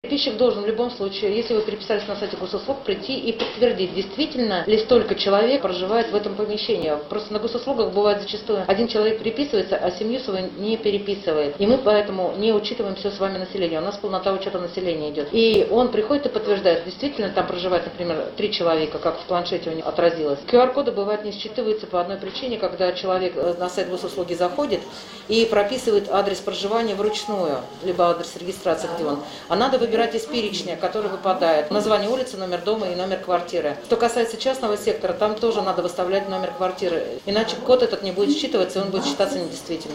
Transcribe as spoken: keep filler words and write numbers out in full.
Подписчик должен в любом случае, если вы переписались на сайте госуслуг, прийти и подтвердить, действительно ли столько человек проживает в этом помещении. Просто на госуслугах бывает зачастую один человек переписывается, а семью свою не переписывает. И мы поэтому не учитываем все с вами население. У нас полнота учета населения идет. И он приходит и подтверждает, действительно там проживает, например, три человека, как в планшете у него отразилось. ку ар коды бывает не считываются по одной причине, когда человек на сайт госуслуги заходит и прописывает адрес проживания вручную, либо адрес регистрации, где он. А надо выбирать из перечня, который выпадает. Название улицы, номер дома и номер квартиры. Что касается частного сектора, там тоже надо выставлять номер квартиры. Иначе код этот не будет считываться, и он будет считаться недействительным.